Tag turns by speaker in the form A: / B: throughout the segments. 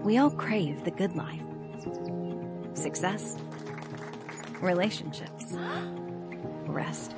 A: We all crave the good life. Success, relationships, rest.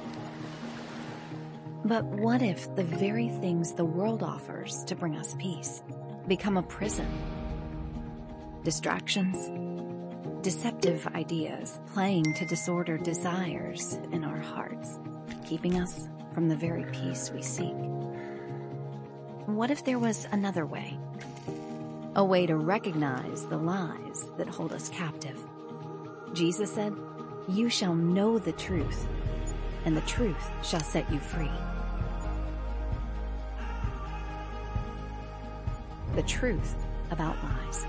A: But what if the very things the world offers to bring us peace become a prison? Distractions, deceptive ideas playing to disorder desires in our hearts, keeping us from the very peace we seek. What if there was another way? A way to recognize the lies that hold us captive. Jesus said, "You shall know the truth, and the truth shall set you free." The truth about lies.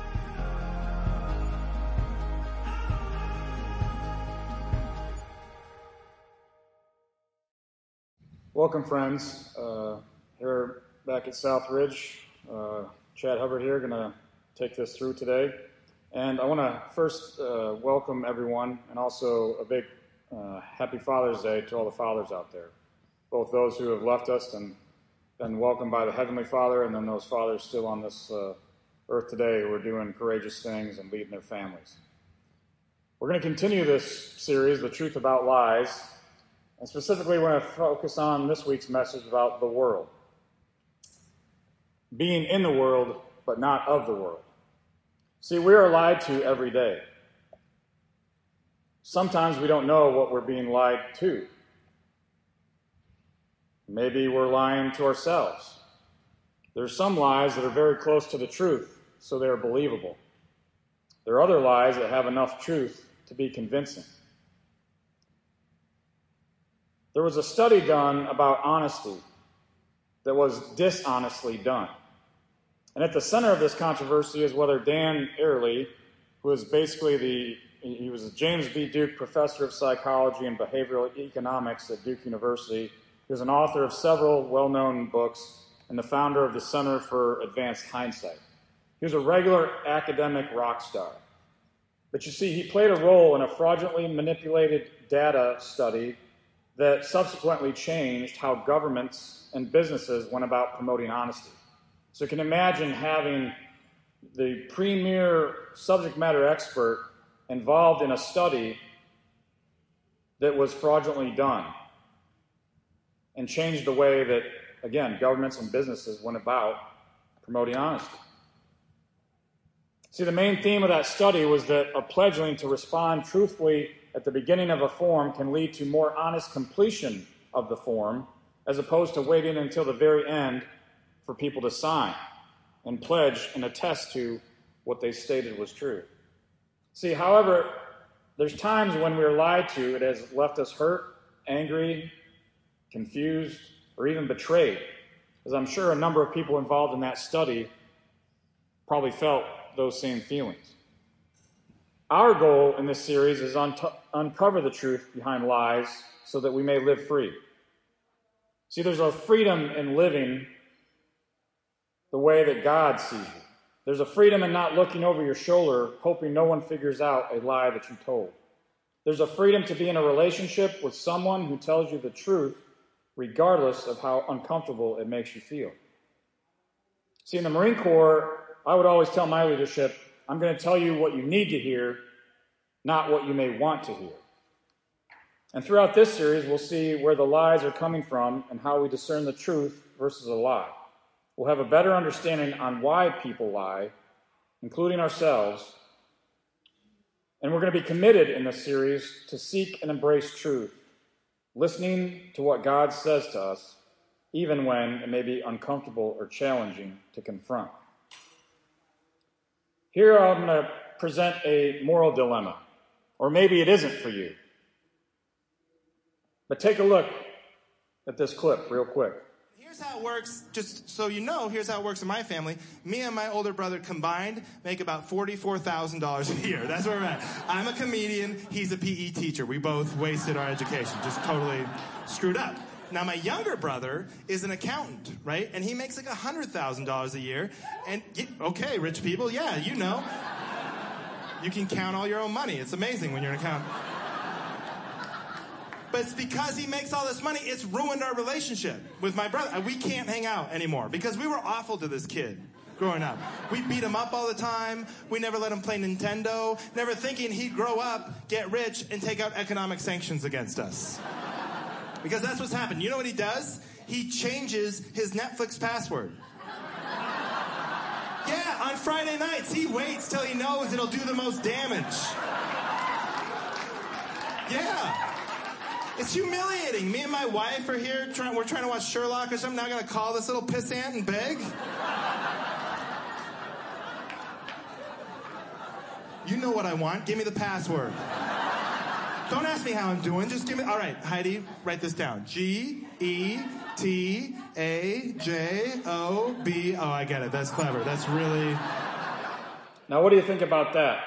B: Welcome, friends. Here back at Southridge, Chad Hubbard here, going to take this through today. And I want to first welcome everyone, and also a big happy Father's Day to all the fathers out there, both those who have left us and been welcomed by the Heavenly Father, and then those fathers still on this earth today who are doing courageous things and leading their families. We're going to continue this series, The Truth About Lies, and specifically we're going to focus on this week's message about the world. Being in the world, but not of the world. See, we are lied to every day. Sometimes we don't know what we're being lied to. Maybe we're lying to ourselves. There's some lies that are very close to the truth, so they're believable. There are other lies that have enough truth to be convincing. There was a study done about honesty that was dishonestly done. And at the center of this controversy is whether Dan Ariely, who is basically he was a James B. Duke Professor of Psychology and Behavioral Economics at Duke University. He was an author of several well-known books and the founder of the Center for Advanced Hindsight. He was a regular academic rock star. But you see, he played a role in a fraudulently manipulated data study that subsequently changed how governments and businesses went about promoting honesty. So you can imagine having the premier subject matter expert involved in a study that was fraudulently done and changed the way that, again, governments and businesses went about promoting honesty. See, the main theme of that study was that a pledging to respond truthfully at the beginning of a form can lead to more honest completion of the form, as opposed to waiting until the very end for people to sign and pledge and attest to what they stated was true. See, however, there's times when we're lied to, it has left us hurt, angry, confused, or even betrayed, as I'm sure a number of people involved in that study probably felt those same feelings. Our goal in this series is to uncover the truth behind lies so that we may live free. See, there's a freedom in living the way that God sees you. There's a freedom in not looking over your shoulder, hoping no one figures out a lie that you told. There's a freedom to be in a relationship with someone who tells you the truth, regardless of how uncomfortable it makes you feel. See, in the Marine Corps, I would always tell my leadership, I'm going to tell you what you need to hear, not what you may want to hear. And throughout this series, we'll see where the lies are coming from and how we discern the truth versus a lie. We'll have a better understanding on why people lie, including ourselves. And we're going to be committed in this series to seek and embrace truth, listening to what God says to us, even when it may be uncomfortable or challenging to confront. Here I'm going to present a moral dilemma, or maybe it isn't for you. But take a look at this clip real quick.
C: Here's how it works, just so you know, here's how it works in my family. Me and my older brother combined make about $44,000 a year. That's where we're at. I'm a comedian, he's a PE teacher. We both wasted our education, just totally screwed up. Now, my younger brother is an accountant, right? And he makes like $100,000 a year. And, okay, rich people, yeah, you know. You can count all your own money. It's amazing when you're an accountant. But it's because he makes all this money, it's ruined our relationship with my brother. We can't hang out anymore because we were awful to this kid growing up. We beat him up all the time. We never let him play Nintendo, never thinking he'd grow up, get rich, and take out economic sanctions against us. Because that's what's happened. You know what he does? He changes his Netflix password. Yeah, on Friday nights, he waits till he knows it'll do the most damage. Yeah. It's humiliating. Me and my wife are here, we're trying to watch Sherlock or something. Now I'm going to call this little pissant and beg? You know what I want. Give me the password. Don't ask me how I'm doing. Just give me... All right, Heidi, write this down. G-E-T-A-J-O-B... Oh, I get it. That's clever. That's really...
B: Now, what do you think about that?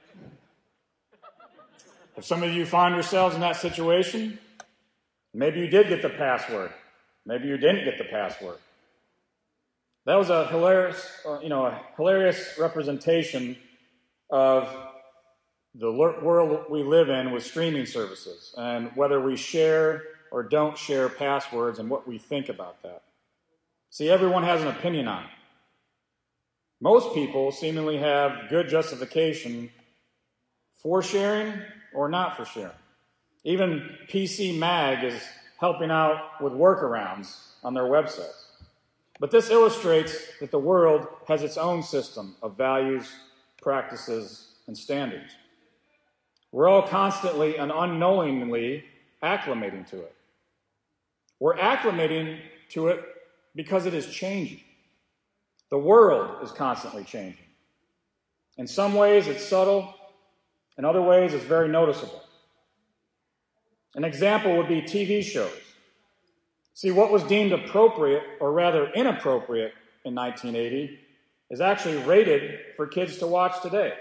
B: If some of you find yourselves in that situation, maybe you did get the password. Maybe you didn't get the password. That was a hilarious representation of the world we live in with streaming services and whether we share or don't share passwords and what we think about that. See, everyone has an opinion on it. Most people seemingly have good justification for sharing or not for sharing. Even PC Mag is helping out with workarounds on their websites. But this illustrates that the world has its own system of values, practices, and standards. We're all constantly and unknowingly acclimating to it. We're acclimating to it because it is changing. The world is constantly changing. In some ways, it's subtle. In other ways, it's very noticeable. An example would be TV shows. See, what was deemed appropriate, or rather inappropriate, in 1980 is actually rated for kids to watch today.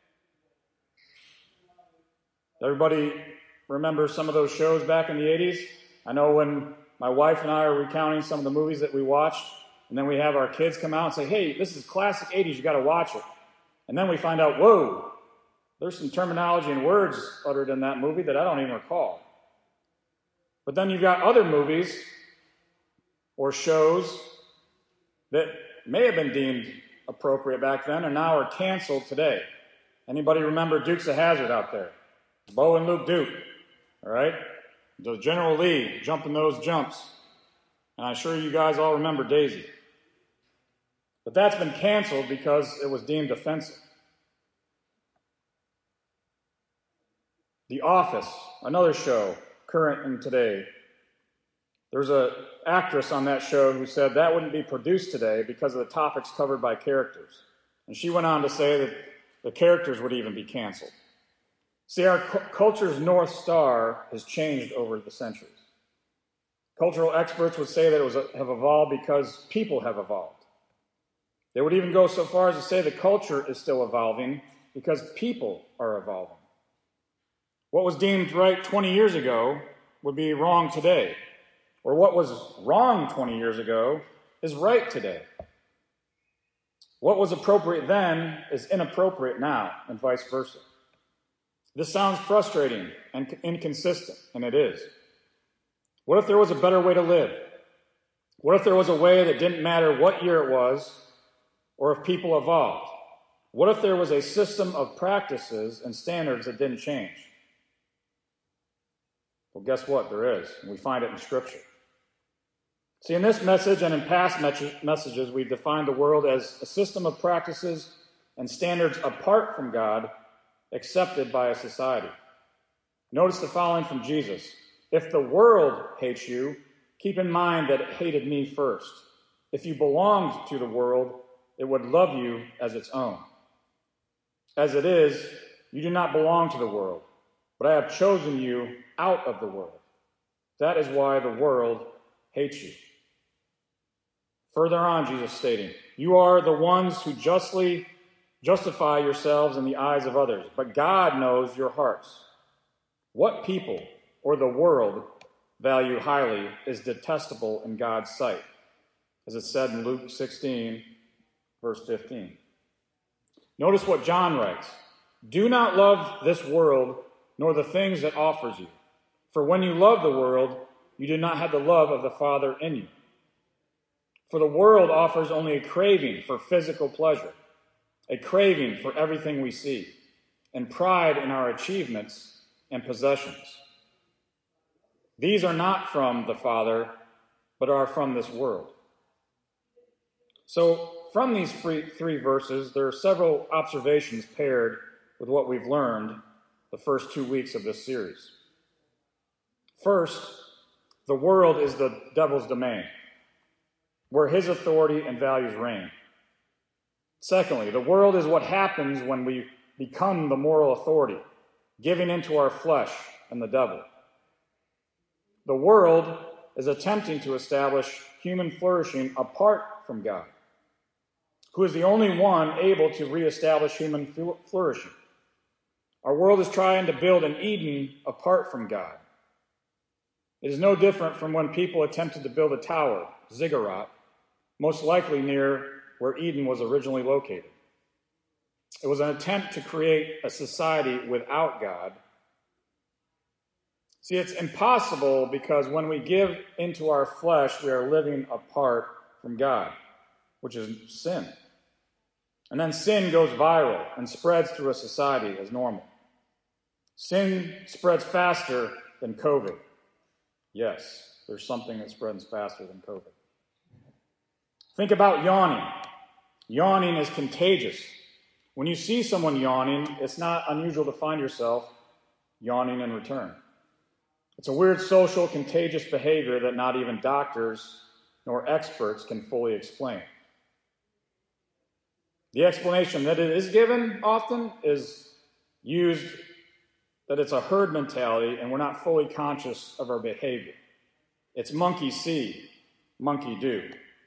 B: Everybody remember some of those shows back in the 80s? I know when my wife and I are recounting some of the movies that we watched, and then we have our kids come out and say, hey, this is classic 80s, you got to watch it. And then we find out, whoa, there's some terminology and words uttered in that movie that I don't even recall. But then you've got other movies or shows that may have been deemed appropriate back then and now are canceled today. Anybody remember Dukes of Hazzard out there? Bo and Luke Duke, all right? The General Lee jumping those jumps. And I'm sure you guys all remember Daisy. But that's been canceled because it was deemed offensive. The Office, another show, current and today. There's an actress on that show who said that wouldn't be produced today because of the topics covered by characters. And she went on to say that the characters would even be canceled. See, our culture's North Star has changed over the centuries. Cultural experts would say that it have evolved because people have evolved. They would even go so far as to say the culture is still evolving because people are evolving. What was deemed right 20 years ago would be wrong today. Or what was wrong 20 years ago is right today. What was appropriate then is inappropriate now, and vice versa. This sounds frustrating and inconsistent, and it is. What if there was a better way to live? What if there was a way that didn't matter what year it was, or if people evolved? What if there was a system of practices and standards that didn't change? Well, guess what? There is, and we find it in Scripture. See, in this message and in past messages, we've defined the world as a system of practices and standards apart from God, accepted by a society. Notice the following from Jesus. If the world hates you, keep in mind that it hated me first. If you belonged to the world, it would love you as its own. As it is, you do not belong to the world, but I have chosen you out of the world. That is why the world hates you. Further on, Jesus stating, you are the ones who justly justify yourselves in the eyes of others, but God knows your hearts. What people or the world value highly is detestable in God's sight, as it said in Luke 16, verse 15. Notice what John writes. Do not love this world, nor the things it offers you. For when you love the world, you do not have the love of the Father in you. For the world offers only a craving for physical pleasure, a craving for everything we see, and pride in our achievements and possessions. These are not from the Father, but are from this world. So, from these three verses, there are several observations paired with what we've learned the first 2 weeks of this series. First, the world is the devil's domain, where his authority and values reign. Secondly, the world is what happens when we become the moral authority, giving into our flesh and the devil. The world is attempting to establish human flourishing apart from God, who is the only one able to reestablish human flourishing. Our world is trying to build an Eden apart from God. It is no different from when people attempted to build a tower, ziggurat, most likely near where Eden was originally located. It was an attempt to create a society without God. See, it's impossible because when we give into our flesh, we are living apart from God, which is sin. And then sin goes viral and spreads through a society as normal. Sin spreads faster than COVID. Yes, there's something that spreads faster than COVID. Think about yawning. Yawning is contagious. When you see someone yawning, it's not unusual to find yourself yawning in return. It's a weird social contagious behavior that not even doctors nor experts can fully explain. The explanation that it is given often is used that it's a herd mentality and we're not fully conscious of our behavior. It's monkey see, monkey do.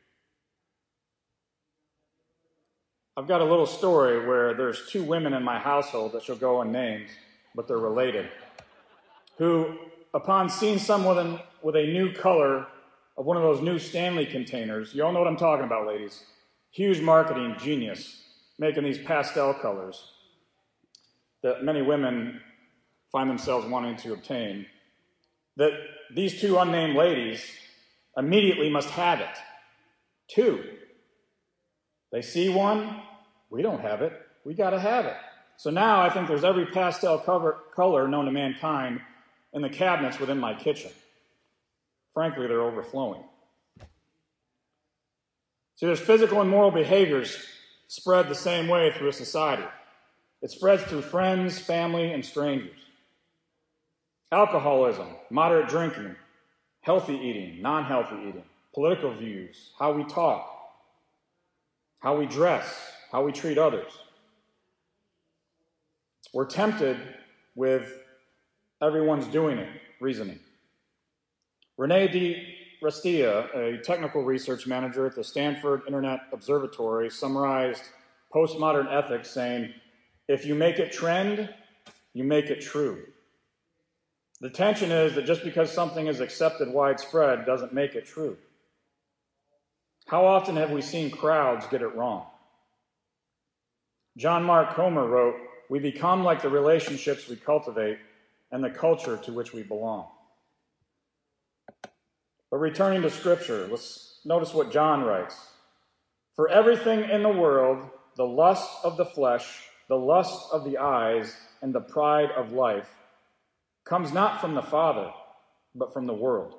B: I've got a little story where there's two women in my household that shall go unnamed, but they're related, who, upon seeing someone with a new color of one of those new Stanley containers, you all know what I'm talking about, ladies, huge marketing genius, making these pastel colors that many women find themselves wanting to obtain, that these two unnamed ladies immediately must have it. Two. They see one, we don't have it, we got to have it. So now I think there's every pastel color known to mankind in the cabinets within my kitchen. Frankly, they're overflowing. See, there's physical and moral behaviors spread the same way through a society. It spreads through friends, family, and strangers. Alcoholism, moderate drinking, healthy eating, non-healthy eating, political views, how we talk, how we dress, how we treat others. We're tempted with everyone's doing it reasoning. Rene D. Restia, a technical research manager at the Stanford Internet Observatory, summarized postmodern ethics saying, if you make it trend, you make it true. The tension is that just because something is accepted widespread doesn't make it true. How often have we seen crowds get it wrong? John Mark Comer wrote, we become like the relationships we cultivate and the culture to which we belong. But returning to Scripture, let's notice what John writes. For everything in the world, the lust of the flesh, the lust of the eyes, and the pride of life comes not from the Father, but from the world.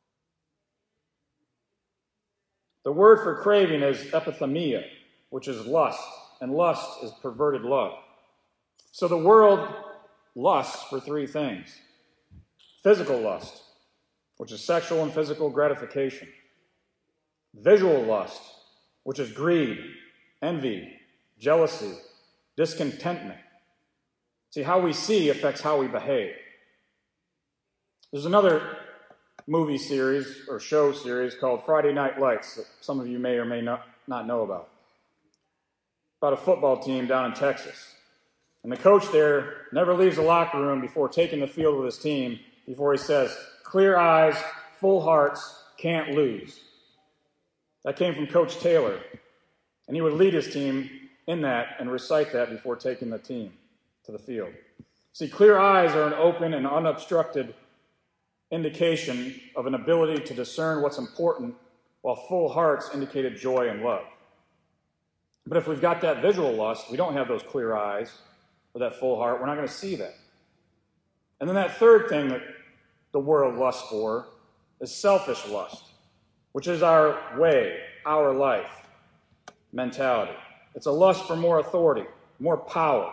B: The word for craving is epithemia, which is lust, and lust is perverted love. So the world lusts for three things. Physical lust, which is sexual and physical gratification. Visual lust, which is greed, envy, jealousy, discontentment. See, how we see affects how we behave. There's another movie series or show series called Friday Night Lights that some of you may or may not know about a football team down in Texas. And the coach there never leaves the locker room before taking the field with his team before he says, clear eyes, full hearts, can't lose. That came from Coach Taylor. And he would lead his team in that and recite that before taking the team to the field. See, clear eyes are an open and unobstructed indication of an ability to discern what's important while full hearts indicated joy and love. But if we've got that visual lust, we don't have those clear eyes or that full heart, we're not going to see that. And then that third thing that the world lusts for is selfish lust, which is our way, our life mentality. It's a lust for more authority, more power.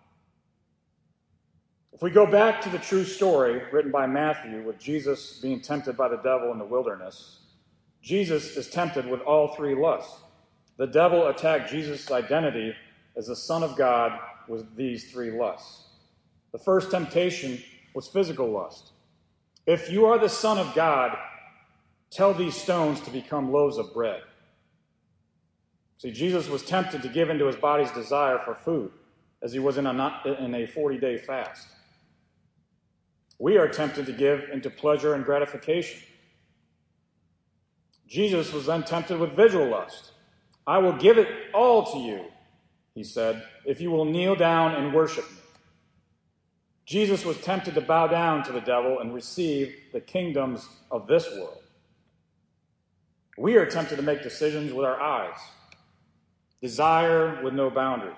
B: If we go back to the true story written by Matthew with Jesus being tempted by the devil in the wilderness, Jesus is tempted with all three lusts. The devil attacked Jesus' identity as the Son of God with these three lusts. The first temptation was physical lust. If you are the Son of God, tell these stones to become loaves of bread. See, Jesus was tempted to give into his body's desire for food as he was in a 40-day fast. We are tempted to give into pleasure and gratification. Jesus was then tempted with visual lust. I will give it all to you, he said, if you will kneel down and worship me. Jesus was tempted to bow down to the devil and receive the kingdoms of this world. We are tempted to make decisions with our eyes, desire with no boundaries.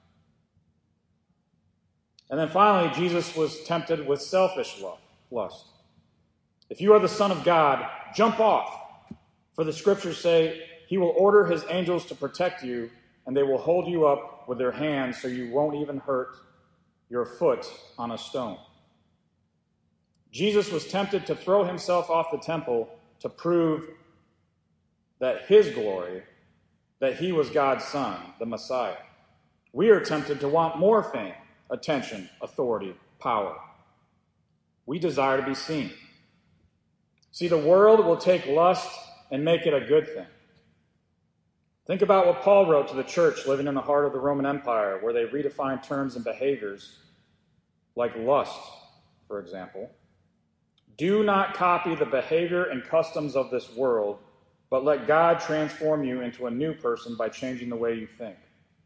B: And then finally, Jesus was tempted with selfish lust. If you are the Son of God, jump off. For the scriptures say, he will order his angels to protect you, and they will hold you up with their hands so you won't even hurt your foot on a stone. Jesus was tempted to throw himself off the temple to prove that his glory, that he was God's Son, the Messiah. We are tempted to want more fame, attention, authority, power. We desire to be seen. See, the world will take lust and make it a good thing. Think about what Paul wrote to the church living in the heart of the Roman Empire, where they redefined terms and behaviors like lust, for example. Do not copy the behavior and customs of this world, but let God transform you into a new person by changing the way you think.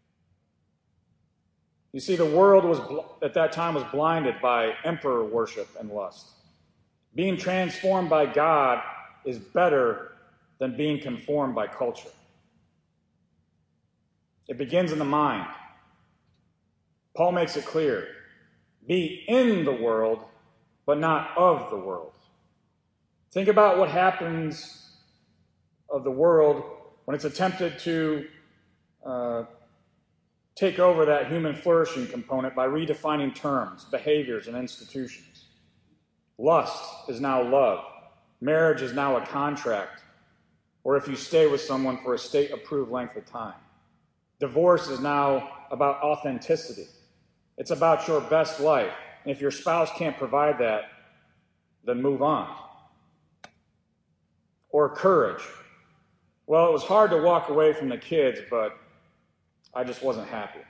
B: You see, the world at that time was blinded by emperor worship and lust. Being transformed by God is better than being conformed by culture. It begins in the mind. Paul makes it clear. Be in the world, but not of the world. Think about what happens of the world when it's attempted to take over that human flourishing component by redefining terms, behaviors, and institutions. Lust is now love. Marriage is now a contract, or if you stay with someone for a state-approved length of time. Divorce is now about authenticity. It's about your best life. And if your spouse can't provide that, then move on. Or courage. Well, it was hard to walk away from the kids, but I just wasn't happy.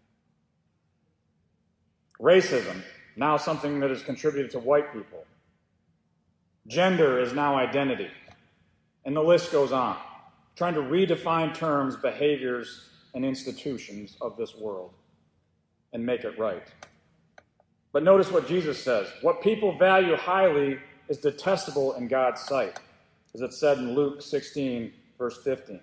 B: Racism, now something that is contributed to white people. Gender is now identity. And the list goes on. Trying to redefine terms, behaviors, and institutions of this world and make it right. But notice what Jesus says. What people value highly is detestable in God's sight, as it said in Luke 16, verse 15.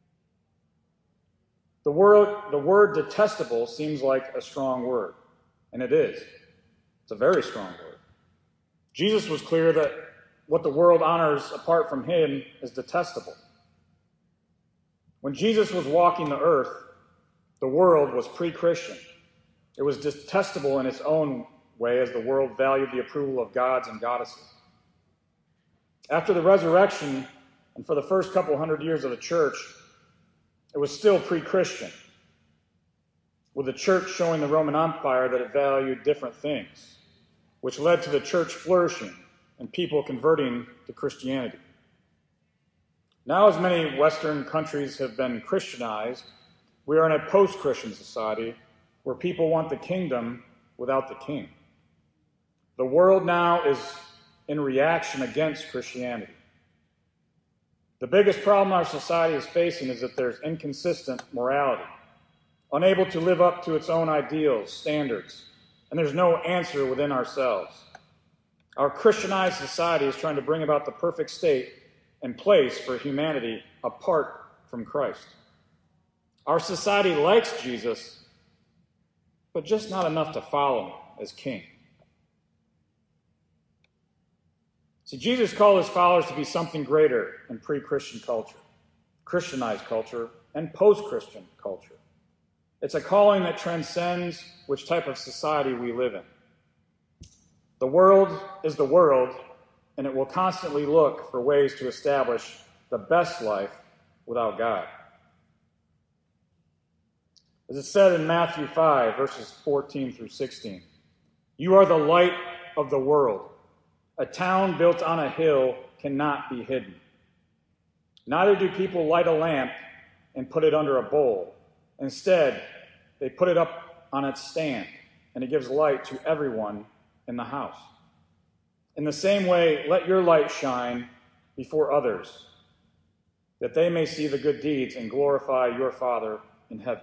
B: The word detestable seems like a strong word, and it is. It's a very strong word. Jesus was clear that what the world honors apart from him is detestable. When Jesus was walking the earth, the world was pre-Christian. It was detestable in its own way as the world valued the approval of gods and goddesses. After the resurrection, and for the first couple hundred years of the church, it was still pre-Christian, with the church showing the Roman Empire that it valued different things, which led to the church flourishing and people converting to Christianity. Now, as many Western countries have been Christianized, we are in a post-Christian society where people want the kingdom without the king. The world now is in reaction against Christianity. The biggest problem our society is facing is that there's inconsistent morality, unable to live up to its own ideals, standards, and there's no answer within ourselves. Our Christianized society is trying to bring about the perfect state and place for humanity apart from Christ. Our society likes Jesus, but just not enough to follow him as king. See, Jesus called his followers to be something greater in pre-Christian culture, Christianized culture, and post-Christian culture. It's a calling that transcends which type of society we live in. The world is the world, and it will constantly look for ways to establish the best life without God. As it said in Matthew 5, verses 14 through 16, "You are the light of the world. A town built on a hill cannot be hidden. Neither do people light a lamp and put it under a bowl. Instead, they put it up on its stand, and it gives light to everyone in the house. In the same way, let your light shine before others, that they may see the good deeds and glorify your Father in heaven."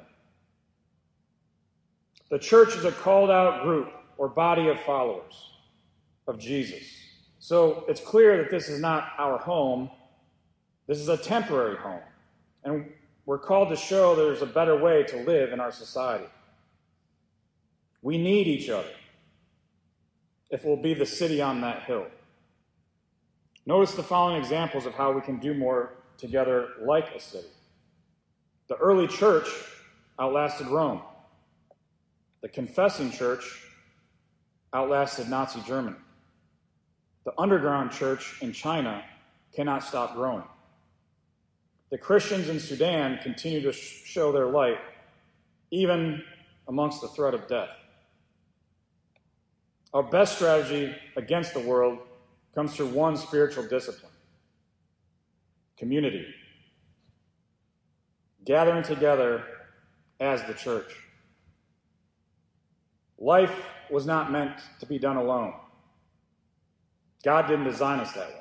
B: The church is a called-out group or body of followers of Jesus. So it's clear that this is not our home. This is a temporary home. And we're called to show there's a better way to live in our society. We need each other if we'll be the city on that hill. Notice the following examples of how we can do more together like a city. The early church outlasted Rome. The confessing church outlasted Nazi Germany. The underground church in China cannot stop growing. The Christians in Sudan continue to show their light, even amongst the threat of death. Our best strategy against the world comes through one spiritual discipline: community. Gathering together as the church. Life was not meant to be done alone. God didn't design us that way.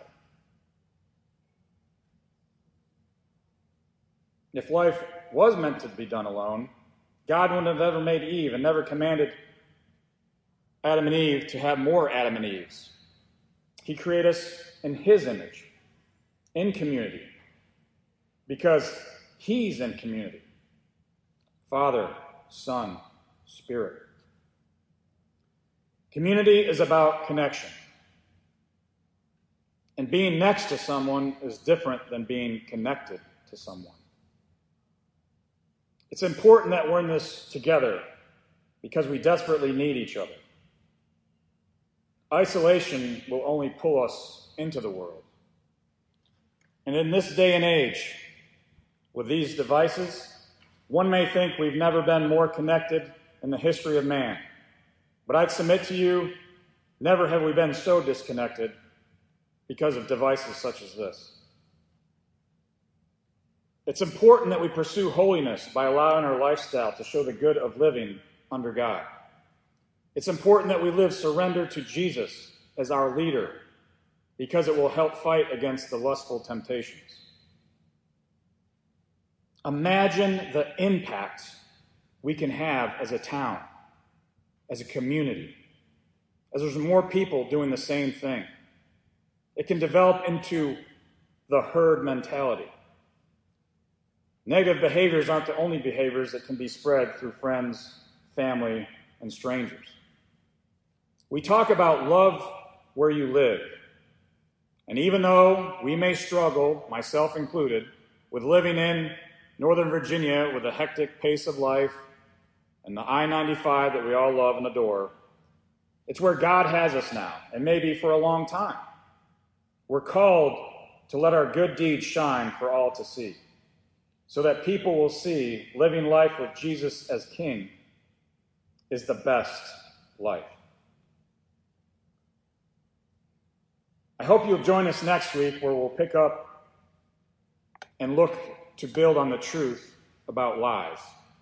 B: If life was meant to be done alone, God wouldn't have ever made Eve and never commanded Adam and Eve to have more Adam and Eves. He created us in his image, in community, because he's in community. Father, Son, Spirit. Community is about connection. And being next to someone is different than being connected to someone. It's important that we're in this together because we desperately need each other. Isolation will only pull us into the world. And in this day and age, with these devices, one may think we've never been more connected in the history of man. But I'd submit to you, never have we been so disconnected because of devices such as this. It's important that we pursue holiness by allowing our lifestyle to show the good of living under God. It's important that we live surrendered to Jesus as our leader because it will help fight against the lustful temptations. Imagine the impact we can have as a town, as a community, as there's more people doing the same thing. It can develop into the herd mentality. Negative behaviors aren't the only behaviors that can be spread through friends, family, and strangers. We talk about love where you live. And even though we may struggle, myself included, with living in Northern Virginia with a hectic pace of life and the I-95 that we all love and adore, it's where God has us now, and maybe for a long time. We're called to let our good deeds shine for all to see, so that people will see living life with Jesus as King is the best life. I hope you'll join us next week where we'll pick up and look to build on the truth about lies.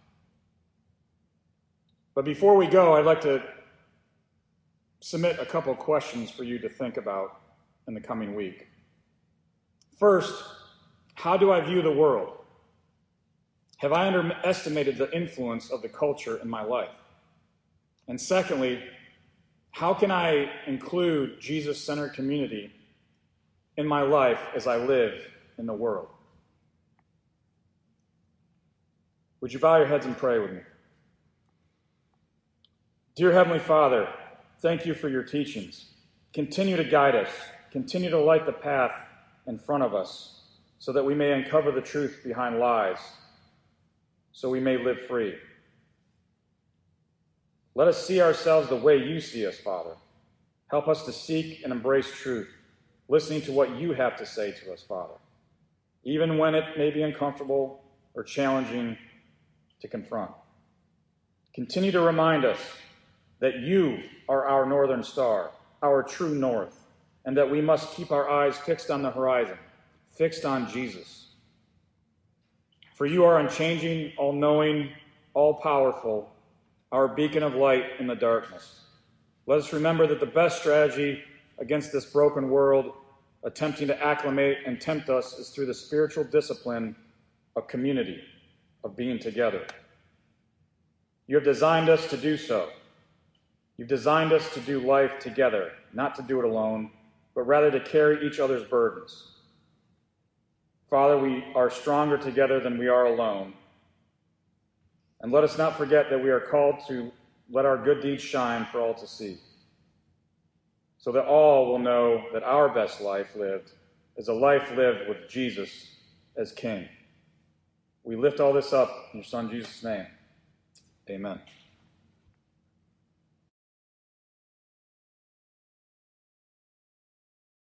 B: But before we go, I'd like to submit a couple questions for you to think about in the coming week. First, how do I view the world? Have I underestimated the influence of the culture in my life? And secondly, how can I include Jesus-centered community in my life as I live in the world. Would you bow your heads and pray with me? Dear Heavenly Father, thank you for your teachings. Continue to guide us. Continue to light the path in front of us so that we may uncover the truth behind lies, so we may live free. Let us see ourselves the way you see us, Father. Help us to seek and embrace truth, listening to what you have to say to us, Father, even when it may be uncomfortable or challenging to confront. Continue to remind us that you are our northern star, our true north, and that we must keep our eyes fixed on the horizon, fixed on Jesus. For you are unchanging, all-knowing, all-powerful, our beacon of light in the darkness. Let us remember that the best strategy against this broken world attempting to acclimate and tempt us is through the spiritual discipline of community, of being together. You have designed us to do so. You've designed us to do life together, not to do it alone, but rather to carry each other's burdens. Father, we are stronger together than we are alone. And let us not forget that we are called to let our good deeds shine for all to see, so that all will know that our best life lived is a life lived with Jesus as King. We lift all this up in your Son Jesus' name. Amen.